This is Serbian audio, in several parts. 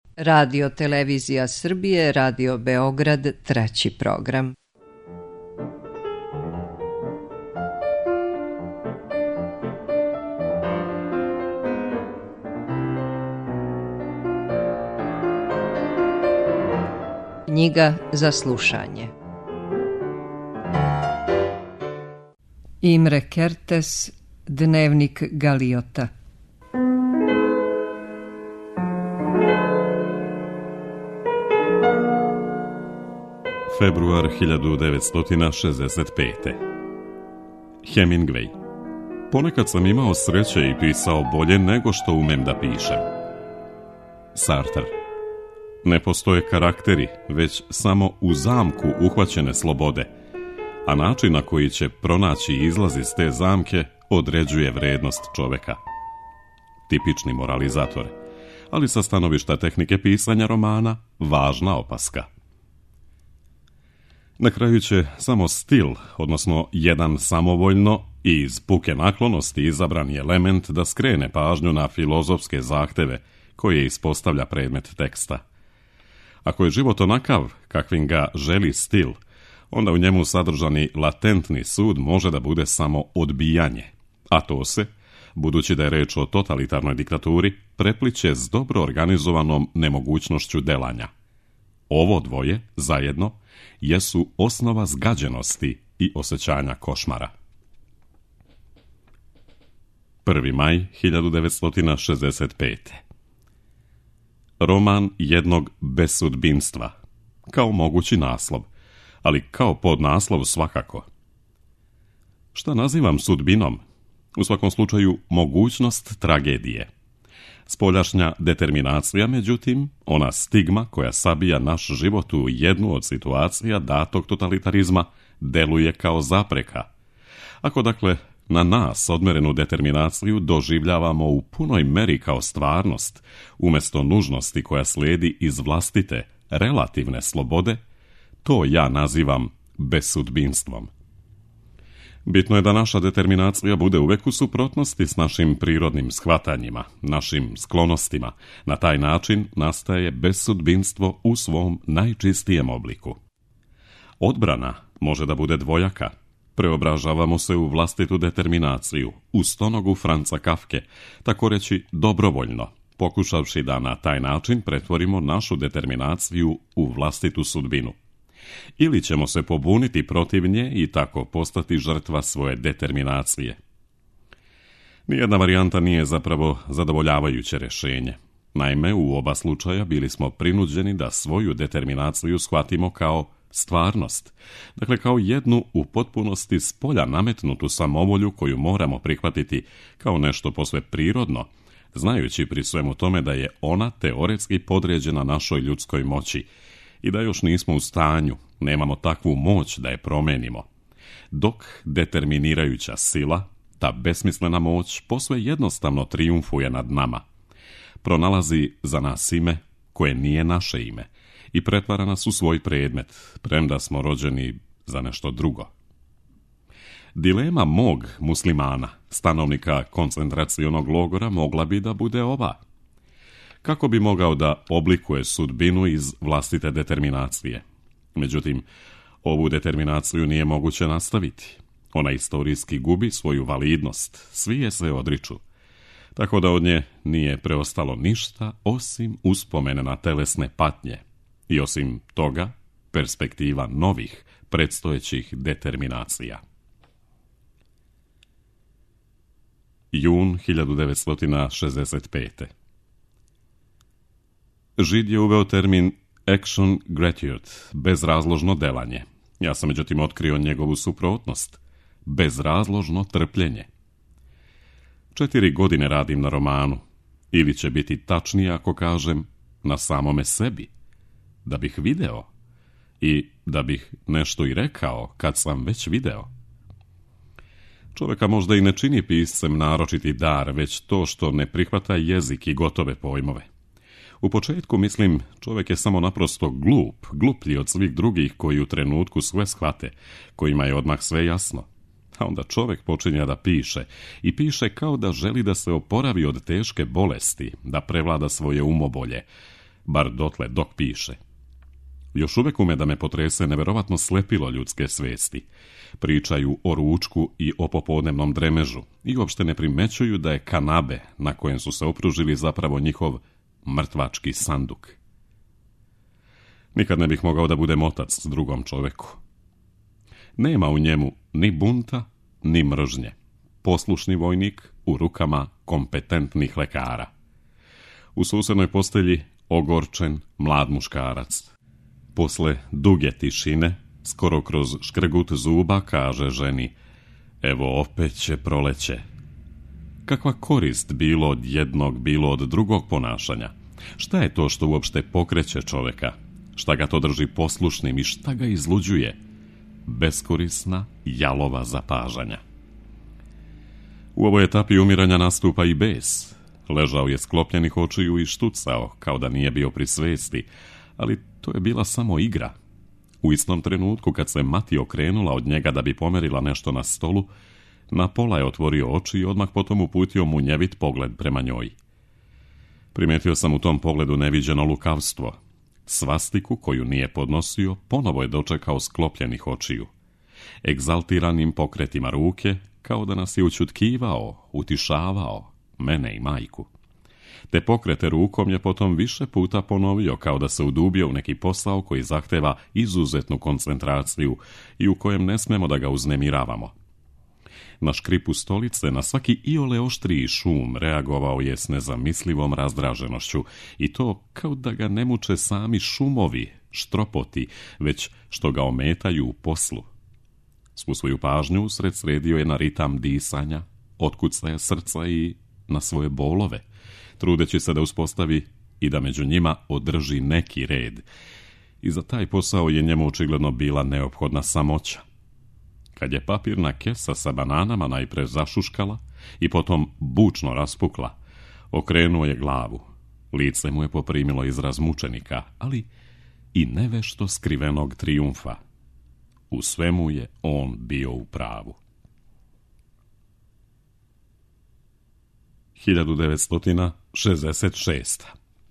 Radio Televizija Srbije, Radio Beograd, 3. program. Knjiga za slušanje. Imre Kertész, Dnevnik Galiota. Februar 1965. Hemingway. Ponekad sam imao sreće i pisao bolje nego što umem da pišem. Sartre. Ne postoje karakteri, već samo u zamku uhvaćene slobode, a način na koji će pronaći izlaz iz te zamke određuje vrednost čoveka. Tipični moralizator, ali sa stanovišta tehnike pisanja romana važna opaska. Na kraju će samo stil, odnosno jedan samovoljno i iz puke naklonosti izabrani element da skrene pažnju na filozofske zahteve koje ispostavlja predmet teksta. Ako je život onakav kakvim ga želi stil, onda u njemu sadržani latentni sud može da bude samo odbijanje, a to se, budući da je reč o totalitarnoj diktaturi, prepliće s dobro organizovanom nemogućnošću delanja. Ovo dvoje, zajedno, jesu osnova zgađenosti i osjećanja košmara. 1. maj 1965. Roman jednog besudbinstva, kao mogući naslov, ali kao podnaslov svakako. Šta nazivam sudbinom? U svakom slučaju mogućnost tragedije. Spoljašnja determinacija, međutim, ona stigma koja sabija naš život u jednu od situacija datog totalitarizma, deluje kao zapreka. Ako dakle na nas odmerenu determinaciju doživljavamo u punoj meri kao stvarnost, umjesto nužnosti koja slijedi iz vlastite, relativne slobode, to ja nazivam besudbinstvom. Bitno je da naša determinacija bude uvek u suprotnosti s našim prirodnim shvatanjima, našim sklonostima. Na taj način nastaje besudbinstvo u svom najčistijem obliku. Odbrana može da bude dvojaka. Preobražavamo se u vlastitu determinaciju, u stonogu Franca Kafke, tako reći dobrovoljno, pokušavši da na taj način pretvorimo našu determinaciju u vlastitu sudbinu. Ili ćemo se pobuniti protiv nje i tako postati žrtva svoje determinacije. Nijedna varijanta nije zapravo zadovoljavajuće rješenje. Naime, u oba slučaja bili smo prinuđeni da svoju determinaciju shvatimo kao stvarnost, dakle kao jednu u potpunosti s polja nametnutu samovolju koju moramo prihvatiti kao nešto posve prirodno, znajući pri svemu tome da je ona teoretski podređena našoj ljudskoj moći i da još nismo u stanju, nemamo takvu moć da je promenimo. Dok determinirajuća sila, ta besmislena moć, posve jednostavno trijumfuje nad nama. Pronalazi za nas ime koje nije naše ime i pretvara nas u svoj predmet, premda smo rođeni za nešto drugo. Dilema mog muslimana, stanovnika koncentracionog logora, mogla bi da bude ova. Kako bi mogao da oblikuje sudbinu iz vlastite determinacije? Međutim, ovu determinaciju nije moguće nastaviti. Ona istorijski gubi svoju validnost, svi je se odriču. Tako da od nje nije preostalo ništa osim uspomene na telesne patnje. I osim toga, perspektiva novih, predstojećih determinacija. Jun 1965. Žid je uveo termin action gratuite, bezrazložno delanje. Ja sam međutim otkrio njegovu suprotnost, bezrazložno trpljenje. 4 godine radim na romanu, ili će biti tačnije ako kažem na samome sebi, da bih video i da bih nešto i rekao kad sam već video. Čovjeka možda i ne čini piscem naročiti dar, već to što ne prihvata jezik i gotove pojmove. U početku, mislim, čovjek je samo naprosto gluplji od svih drugih koji u trenutku sve shvate, kojima je odmah sve jasno. A onda čovjek počinje da piše i piše kao da želi da se oporavi od teške bolesti, da prevlada svoje umobolje, bar dotle dok piše. Još uvek ume da me potrese neverovatno slepilo ljudske svesti. Pričaju o ručku i o popodnevnom dremežu i uopšte ne primećuju da je kanabe na kojem su se opružili zapravo njihov mrtvački sanduk. Nikad ne bih mogao da budem otac s drugom čoveku. Nema u njemu ni bunta, ni mržnje. Poslušni vojnik u rukama kompetentnih lekara. U susednoj postelji ogorčen mlad muškarac. Posle duge tišine, skoro kroz škrgut zuba, kaže ženi: evo opet će proleće. Kakva korist bilo od jednog, bilo od drugog ponašanja? Šta je to što uopšte pokreće čoveka? Šta ga to drži poslušnim i šta ga izluđuje? Beskorisna, jalova zapažanja. U ovoj etapi umiranja nastupa i bes. Ležao je sklopljenih očiju i štucao, kao da nije bio pri svesti, ali to je bila samo igra. U istom trenutku, kad se mati okrenula od njega da bi pomerila nešto na stolu, na pola je otvorio oči i odmah potom uputio munjevit pogled prema njoj. Primetio sam u tom pogledu neviđeno lukavstvo. Svastiku koju nije podnosio, ponovo je dočekao sklopljenih očiju. Egzaltiranim pokretima ruke, kao da nas je ućutkivao, utišavao, mene i majku. Te pokrete rukom je potom više puta ponovio, kao da se udubio u neki posao koji zahteva izuzetnu koncentraciju i u kojem ne smemo da ga uznemiravamo. Na škripu stolice, na svaki iole oštriji šum reagovao je s nezamislivom razdraženošću i to kao da ga ne muče sami šumovi, štropoti, već što ga ometaju u poslu. Svu svoju pažnju usred sredio je na ritam disanja, otkucaja srca i na svoje bolove, trudeći se da uspostavi i da među njima održi neki red. I za taj posao je njemu očigledno bila neophodna samoća. Kad je papirna kesa sa bananama najpre zašuškala i potom bučno raspukla, okrenuo je glavu. Lice mu je poprimilo izraz mučenika, ali i nevešto skrivenog trijumfa. U svemu je on bio u pravu. 1966.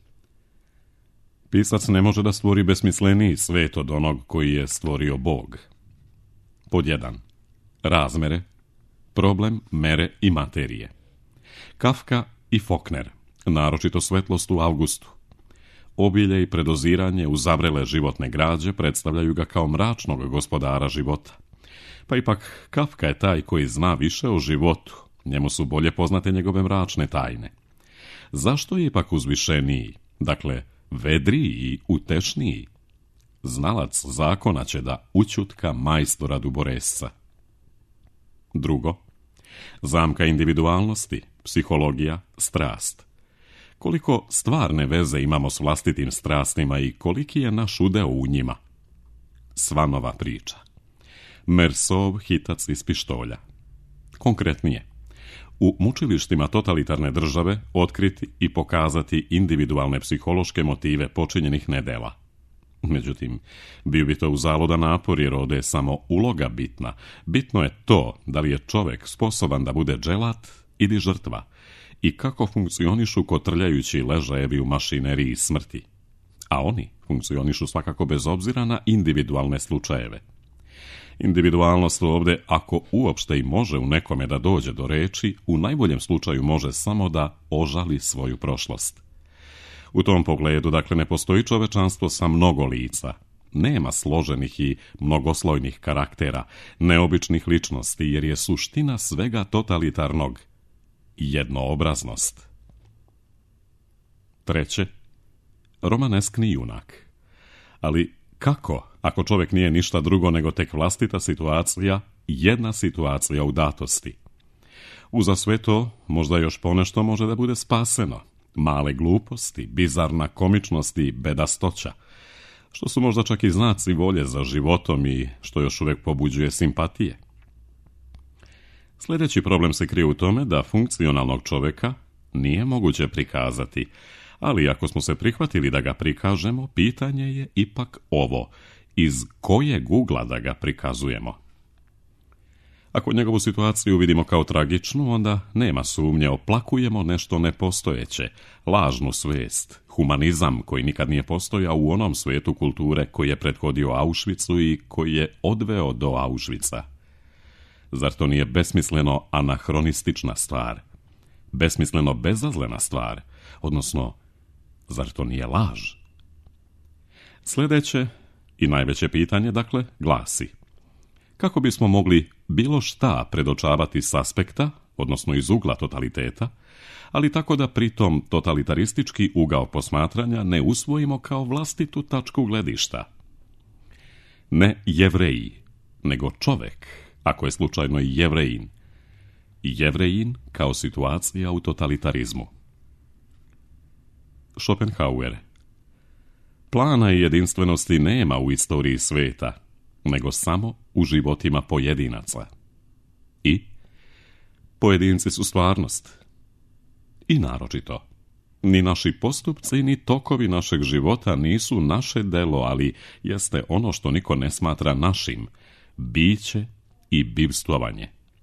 Pisac ne može da stvori besmisleniji svet od onog koji je stvorio Bog. Pod 1. Razmere, problem, mere i materije. Kafka i Faulkner, naročito svetlost u Augustu. Obilje i predoziranje u zavrele životne građe predstavljaju ga kao mračnog gospodara života. Pa ipak Kafka je taj koji zna više o životu, njemu su bolje poznate njegove mračne tajne. Zašto je ipak uzvišeniji, dakle vedriji i utešniji? Znalac zakona će da ućutka majstora duboresca. Drugo, zamka individualnosti, psihologija, strast. Koliko stvarne veze imamo s vlastitim strastima i koliki je naš udeo u njima? Svanova priča. Mersov hitac iz pištolja. Konkretnije, u mučilištima totalitarne države otkriti i pokazati individualne psihološke motive počinjenih nedela. Međutim, bio bi to uzaludan napor jer ovdje je samo uloga bitna. Bitno je to da li je čovek sposoban da bude dželat ili žrtva i kako funkcionišu kotrljajući ležajevi u mašineriji smrti. A oni funkcionišu svakako bez obzira na individualne slučajeve. Individualnost ovdje, ako uopšte i može u nekome da dođe do reči, u najboljem slučaju može samo da ožali svoju prošlost. U tom pogledu, dakle, ne postoji čovečanstvo sa mnogo lica. Nema složenih i mnogoslojnih karaktera, neobičnih ličnosti, jer je suština svega totalitarnog jednoobraznost. Treće, romaneskni junak. Ali kako, ako čovjek nije ništa drugo nego tek vlastita situacija, jedna situacija u datosti? Uza sve to, možda još ponešto može da bude spaseno. Male gluposti, bizarna komičnost i bedastoća, što su možda čak i znaci volje za životom i što još uvijek pobuđuje simpatije. Sljedeći problem se krije u tome da funkcionalnog čovjeka nije moguće prikazati, ali ako smo se prihvatili da ga prikažemo, pitanje je ipak ovo: iz kojeg ugla da ga prikazujemo? Ako njegovu situaciju vidimo kao tragičnu, onda nema sumnje, oplakujemo nešto nepostojeće, lažnu svijest, humanizam koji nikad nije postojao u onom svijetu kulture koji je prethodio Auschwitzu i koji je odveo do Auschwitza. Zar to nije besmisleno anahronistična stvar? Besmisleno bezazlena stvar? Odnosno, zar to nije laž? Sljedeće i najveće pitanje, dakle, glasi: kako bismo mogli bilo šta predočavati s aspekta, odnosno iz ugla totaliteta, ali tako da pritom totalitaristički ugao posmatranja ne usvojimo kao vlastitu tačku gledišta? Ne Jevreji, nego čovek, ako je slučajno i Jevrejin. Jevrejin kao situacija u totalitarizmu. Schopenhauer: plana i jedinstvenosti nema u istoriji sveta, nego samo u životima pojedinaca. I pojedinci su stvarnost. I naročito, ni naši postupci, ni tokovi našeg života nisu naše delo, ali jeste ono što niko ne smatra našim, biće i bivstvovanje.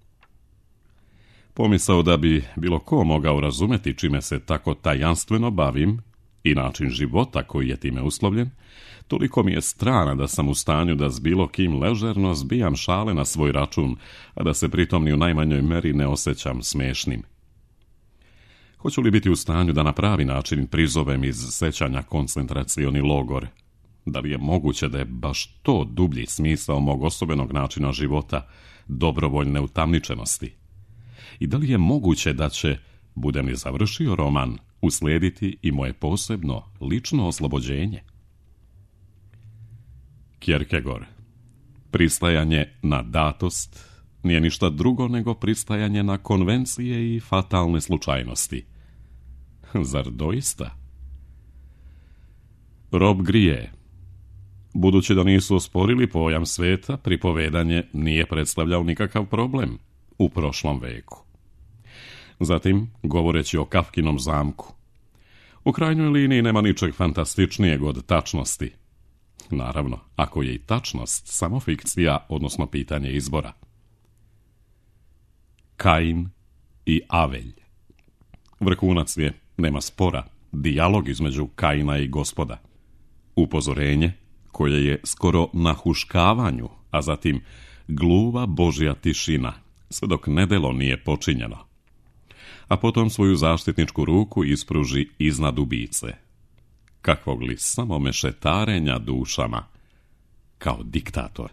Pomisao da bi bilo ko mogao razumeti čime se tako tajanstveno bavim i način života koji je time uslovljen, toliko mi je strana da sam u stanju da s bilo kim ležerno zbijam šale na svoj račun, a da se pritom ni u najmanjoj meri ne osjećam smešnim. Hoću li biti u stanju da na pravi način prizovem iz sećanja koncentracioni logor? Da li je moguće da je baš to dublji smisao mog osobenog načina života, dobrovoljne utamničenosti? I da li je moguće da će, budem li završio roman, uslijediti i moje posebno, lično oslobođenje? Kierkegaard: pristajanje na datost nije ništa drugo nego pristajanje na konvencije i fatalne slučajnosti. Zar doista? Rob Grie: budući da nisu osporili pojam sveta, pripovedanje nije predstavljao nikakav problem u prošlom veku. Zatim, govoreći o Kafkinom zamku: u krajnjoj liniji nema ničeg fantastičnijeg od tačnosti. Naravno, ako je i tačnost samo fikcija, odnosno pitanje izbora. Kain i Avelj: vrhunac je, nema spora, dijalog između Kaina i Gospoda. Upozorenje koje je skoro na huškavanju, a zatim gluva Božja tišina, sve dok nedelo nije počinjeno. A potom svoju zaštitničku ruku ispruži iznad ubice. Kakvog li samo mešetarenja dušama, kao diktator.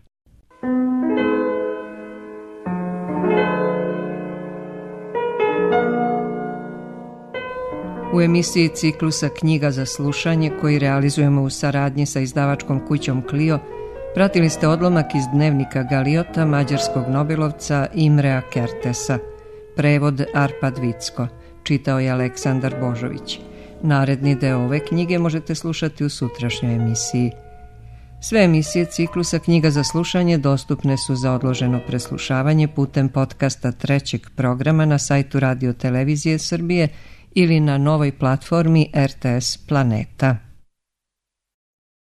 U emisiji ciklusa Knjiga za slušanje, koji realizujemo u saradnji sa izdavačkom kućom Clio, pratili ste odlomak iz dnevnika Galiota mađarskog nobelovca Imrea Kertesa. Prevod Arpad Vicko. Čitao je Aleksandar Božović. Naredni deo ove knjige možete slušati u sutrašnjoj emisiji. Sve emisije ciklusa Knjiga za slušanje dostupne su za odloženo preslušavanje putem podcasta trećeg programa na sajtu Radio Televizije Srbije ili na novoj platformi RTS Planeta.